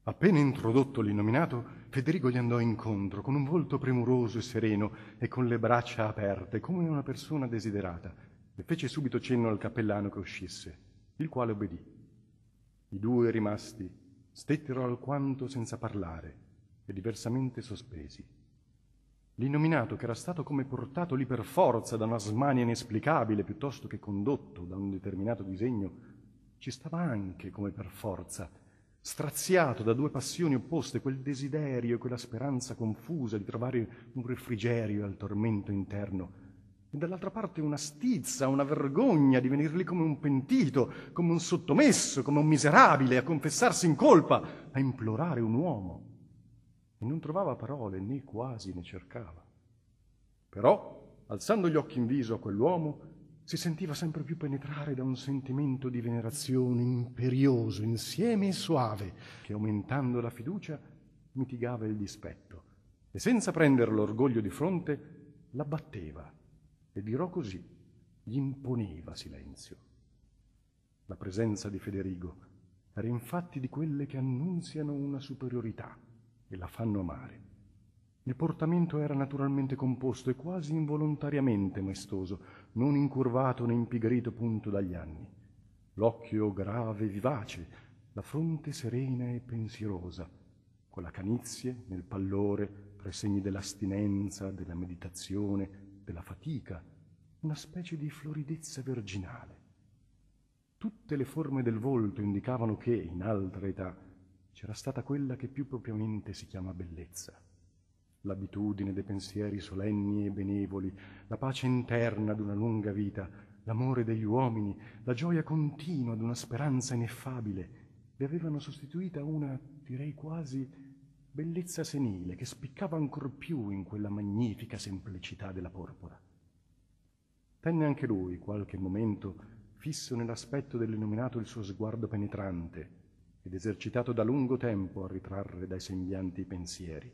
Appena introdotto l'innominato, Federigo gli andò incontro con un volto premuroso e sereno e con le braccia aperte, come una persona desiderata, e fece subito cenno al cappellano che uscisse, il quale obbedì. I due rimasti stettero alquanto senza parlare e diversamente sospesi. L'innominato, che era stato come portato lì per forza da una smania inesplicabile piuttosto che condotto da un determinato disegno, ci stava anche come per forza, straziato da due passioni opposte, quel desiderio e quella speranza confusa di trovare un refrigerio al tormento interno, e dall'altra parte una stizza, una vergogna di venir lì come un pentito, come un sottomesso, come un miserabile, a confessarsi in colpa, a implorare un uomo. E non trovava parole, né quasi ne cercava. Però, alzando gli occhi in viso a quell'uomo, si sentiva sempre più penetrare da un sentimento di venerazione imperioso, insieme e soave, che aumentando la fiducia mitigava il dispetto, e senza prendere l'orgoglio di fronte l'abbatteva, e dirò così, gli imponeva silenzio. La presenza di Federigo era infatti di quelle che annunziano una superiorità e la fanno amare. Il portamento era naturalmente composto e quasi involontariamente maestoso, non incurvato né impigrito punto dagli anni. L'occhio grave e vivace, la fronte serena e pensierosa, con la canizie nel pallore, tra i segni dell'astinenza, della meditazione, della fatica, una specie di floridezza virginale. Tutte le forme del volto indicavano che, in altra età, c'era stata quella che più propriamente si chiama bellezza. L'abitudine dei pensieri solenni e benevoli, la pace interna d'una lunga vita, l'amore degli uomini, la gioia continua d'una speranza ineffabile, le avevano sostituita una, direi quasi, bellezza senile che spiccava ancor più in quella magnifica semplicità della porpora. Tenne anche lui qualche momento fisso nell'aspetto dell'illuminato il suo sguardo penetrante ed esercitato da lungo tempo a ritrarre dai sembianti i pensieri.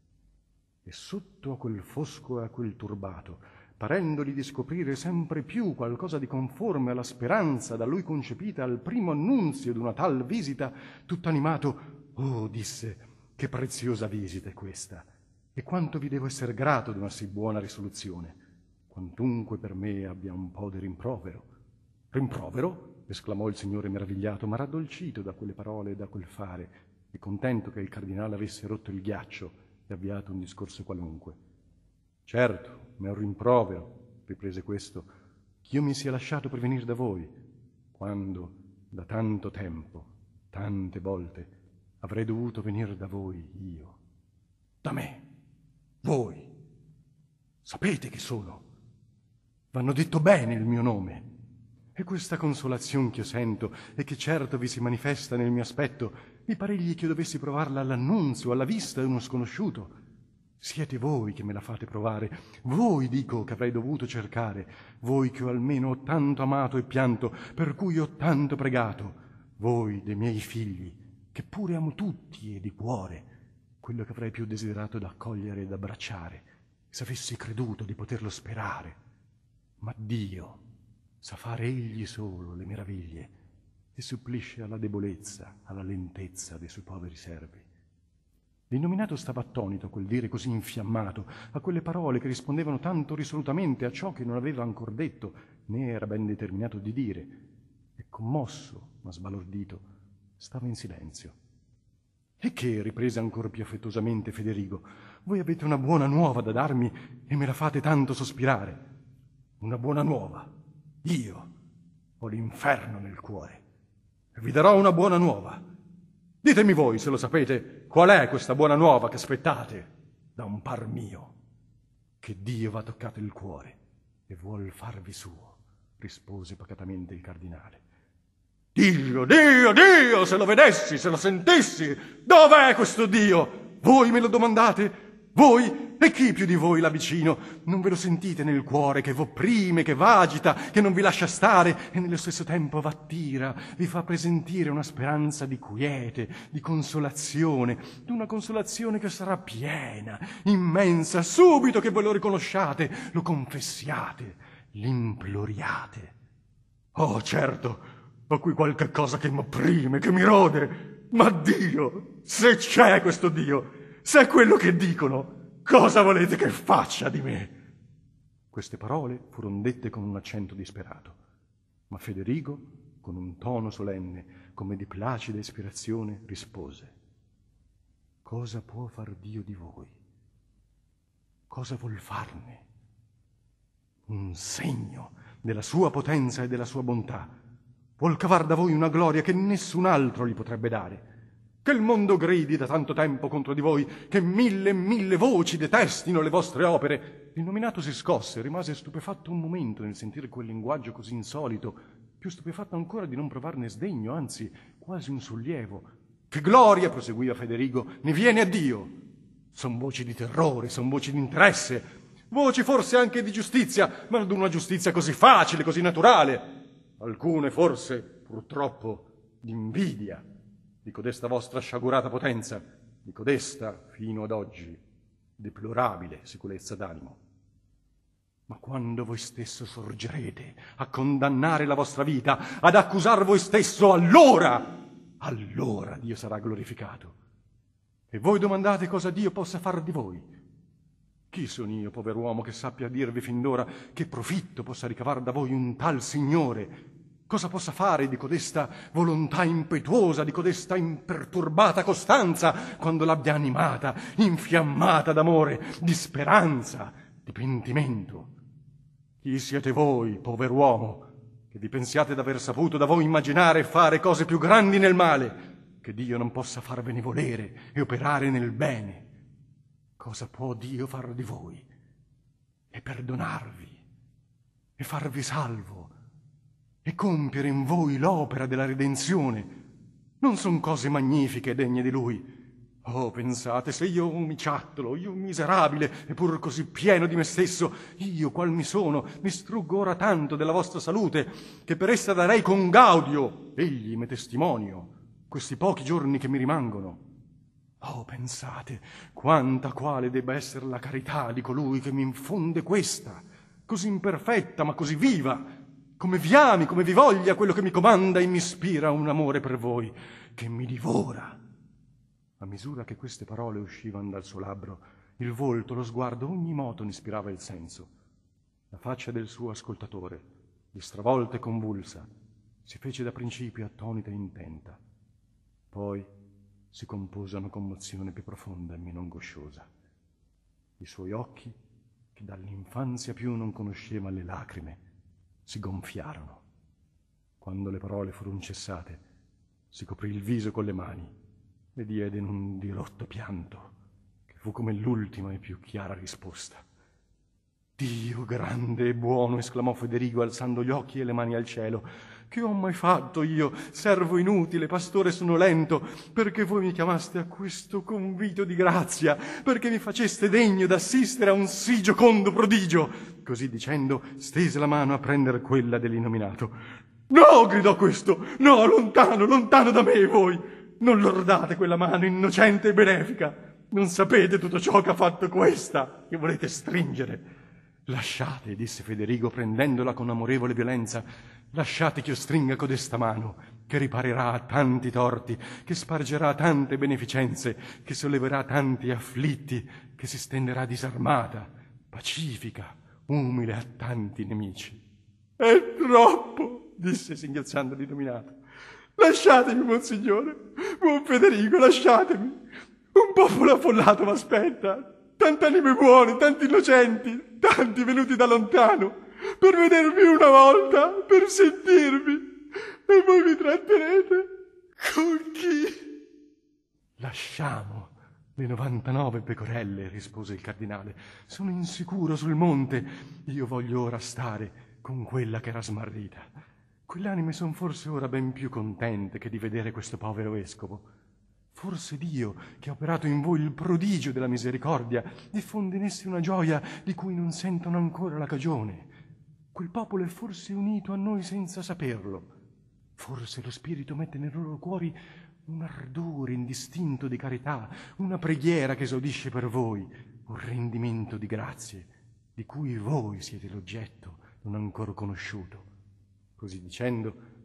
E sotto a quel fosco e a quel turbato, parendogli di scoprire sempre più qualcosa di conforme alla speranza da lui concepita al primo annunzio d'una tal visita, tutto animato, «Oh», disse, «che preziosa visita è questa, e quanto vi devo esser grato d'una sì buona risoluzione, quantunque per me abbia un po' di rimprovero». «Rimprovero?» esclamò il signore meravigliato, ma raddolcito da quelle parole e da quel fare, e contento che il cardinale avesse rotto il ghiaccio e avviato un discorso qualunque. «Certo, ma è un rimprovero», riprese questo, «ch'io mi sia lasciato per venire da voi, quando da tanto tempo, tante volte, avrei dovuto venire da voi io». «Da me? Voi? Sapete chi sono? V'hanno detto bene il mio nome. E questa consolazione che io sento e che certo vi si manifesta nel mio aspetto, mi paregli che io dovessi provarla all'annunzio, alla vista di uno sconosciuto. Siete voi che me la fate provare, voi, dico, che avrei dovuto cercare, voi che ho almeno tanto amato e pianto, per cui ho tanto pregato, voi dei miei figli, che pure amo tutti e di cuore, quello che avrei più desiderato d'accogliere ed abbracciare, se avessi creduto di poterlo sperare. Ma Dio sa fare egli solo le meraviglie e supplisce alla debolezza, alla lentezza dei suoi poveri servi». L'innominato stava attonito a quel dire così infiammato, a quelle parole che rispondevano tanto risolutamente a ciò che non aveva ancor detto, né era ben determinato di dire, e commosso, ma sbalordito, stava in silenzio. «E che?» riprese ancor più affettuosamente Federigo, «voi avete una buona nuova da darmi e me la fate tanto sospirare». «Una buona nuova? Io ho l'inferno nel cuore e vi darò una buona nuova. Ditemi voi, se lo sapete, qual è questa buona nuova che aspettate da un par mio, che Dio v'ha toccato il cuore e vuol farvi suo», rispose pacatamente il cardinale. «Dio, Dio, Dio, se lo vedessi, se lo sentissi, dov'è questo Dio? Voi me lo domandate? Voi? E chi più di voi là vicino? Non ve lo sentite nel cuore che v'opprime, che v'agita, che non vi lascia stare e nello stesso tempo v'attira, vi fa presentire una speranza di quiete, di consolazione, d'una consolazione che sarà piena, immensa, subito che voi lo riconosciate, lo confessiate, l'imploriate. Oh, certo, ho qui qualche cosa che m'opprime, che mi rode. Ma Dio, se c'è questo Dio, se è quello che dicono, cosa volete che faccia di me? Queste parole furono dette con un accento disperato, ma Federigo, con un tono solenne, come di placida ispirazione, rispose: cosa può far Dio di voi? Cosa vuol farne? Un segno della sua potenza e della sua bontà. Vuol cavar da voi una gloria che nessun altro gli potrebbe dare. Che il mondo gridi da tanto tempo contro di voi, che 1000 e 1000 voci detestino le vostre opere. Il nominato si scosse e rimase stupefatto un momento nel sentire quel linguaggio così insolito, più stupefatto ancora di non provarne sdegno, anzi quasi un sollievo. Che gloria, proseguiva Federigo, ne viene a Dio. Son voci di terrore, son voci di interesse, voci forse anche di giustizia, ma ad una giustizia così facile, così naturale. Alcune forse, purtroppo, di invidia di codesta vostra sciagurata potenza, di codesta, fino ad oggi, deplorabile sicurezza d'animo. Ma quando voi stesso sorgerete a condannare la vostra vita, ad accusar voi stesso, allora Dio sarà glorificato. E voi domandate cosa Dio possa far di voi. Chi sono io, pover'uomo, che sappia dirvi fin d'ora che profitto possa ricavar da voi un tal Signore? Cosa possa fare di codesta volontà impetuosa, di codesta imperturbata costanza, quando l'abbia animata, infiammata d'amore, di speranza, di pentimento? Chi siete voi, pover'uomo, che vi pensiate d'aver saputo da voi immaginare e fare cose più grandi nel male, che Dio non possa farvene volere e operare nel bene? Cosa può Dio far di voi? E perdonarvi, e farvi salvo, e compiere in voi l'opera della redenzione. Non son cose magnifiche e degne di Lui. Oh, pensate, se io un miciattolo, io un miserabile, e pur così pieno di me stesso, io, qual mi sono, mi struggo ora tanto della vostra salute, che per essa darei con gaudio, egli me testimonio, questi pochi giorni che mi rimangono. Oh, pensate, quanta quale debba essere la carità di colui che mi infonde questa, così imperfetta ma così viva, come vi ami, come vi voglia quello che mi comanda e mi ispira un amore per voi, che mi divora. A misura che queste parole uscivano dal suo labbro, il volto, lo sguardo, ogni moto ne ispirava il senso. La faccia del suo ascoltatore, di stravolta e convulsa, si fece da principio attonita e intenta. Poi si compose una commozione più profonda e meno angosciosa. I suoi occhi, che dall'infanzia più non conosceva le lacrime, si gonfiarono. Quando le parole furono cessate, si coprì il viso con le mani e diede in un dirotto pianto, che fu come l'ultima e più chiara risposta. Dio grande e buono, esclamò Federigo alzando gli occhi e le mani al cielo, che ho mai fatto io, servo inutile, pastore sonolento, perché voi mi chiamaste a questo convito di grazia, perché mi faceste degno d'assistere a un sì giocondo prodigio? Così dicendo stese la mano a prendere quella dell'innominato. No, gridò questo, no, lontano, lontano da me voi, non lordate quella mano innocente e benefica, non sapete tutto ciò che ha fatto questa, che volete stringere. Lasciate, disse Federigo prendendola con amorevole violenza, lasciate che io stringa codesta mano, che riparerà tanti torti, che spargerà tante beneficenze, che solleverà tanti afflitti, che si stenderà disarmata, pacifica, umile a tanti nemici. È troppo, disse singhiozzando l'illuminato. Lasciatemi, monsignore, buon Federigo, lasciatemi. Un popolo affollato m'aspetta. Tante anime buone, tanti innocenti, tanti venuti da lontano, per vedervi una volta, per sentirvi, e voi mi tratterete con chi? Lasciamo le 99 pecorelle, rispose il cardinale. Sono insicuro sul monte. Io voglio ora stare con quella che era smarrita. Quelle anime son forse ora ben più contente che di vedere questo povero vescovo. Forse Dio, che ha operato in voi il prodigio della misericordia, diffonde in essi una gioia di cui non sentono ancora la cagione. Quel popolo è forse unito a noi senza saperlo. Forse lo Spirito mette nei loro cuori un ardore indistinto di carità, una preghiera che esaudisce per voi, un rendimento di grazie, di cui voi siete l'oggetto non ancora conosciuto. Così dicendo,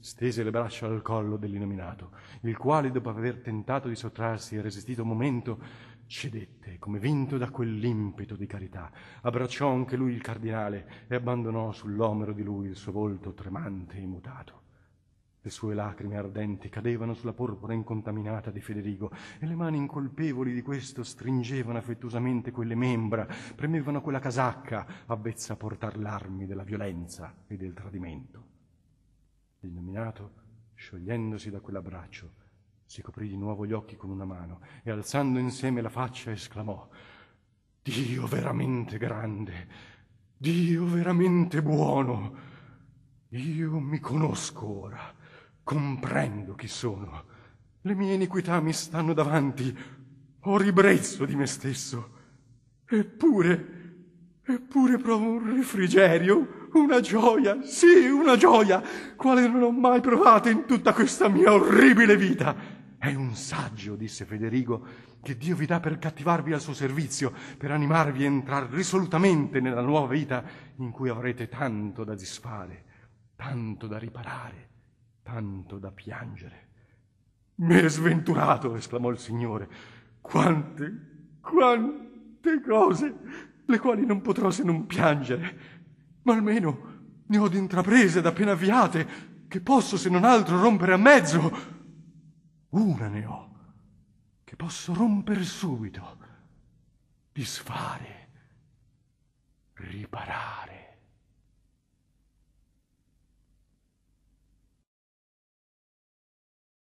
stese le braccia al collo dell'innominato, il quale, dopo aver tentato di sottrarsi e resistito un momento, cedette, come vinto da quell'impeto di carità, abbracciò anche lui il cardinale e abbandonò sull'omero di lui il suo volto tremante e immutato. Le sue lacrime ardenti cadevano sulla porpora incontaminata di Federigo e le mani incolpevoli di questo stringevano affettuosamente quelle membra, premevano quella casacca, avvezza a portar l'armi della violenza e del tradimento. L'illuminato, sciogliendosi da quell'abbraccio, si coprì di nuovo gli occhi con una mano e, alzando insieme la faccia, esclamò: «Dio veramente grande, Dio veramente buono! Io mi conosco ora, comprendo chi sono. Le mie iniquità mi stanno davanti, ho ribrezzo di me stesso. Eppure provo un refrigerio, una gioia, sì, una gioia, quale non ho mai provato in tutta questa mia orribile vita. È un saggio, disse Federigo, che Dio vi dà per cattivarvi al suo servizio, per animarvi a entrar risolutamente nella nuova vita in cui avrete tanto da disfare, tanto da riparare, tanto da piangere». «Me sventurato!» esclamò il Signore. «Quante cose, le quali non potrò se non piangere, ma almeno ne ho d'intraprese da appena avviate, che posso se non altro rompere a mezzo. Una ne ho, che posso rompere subito, disfare, riparare».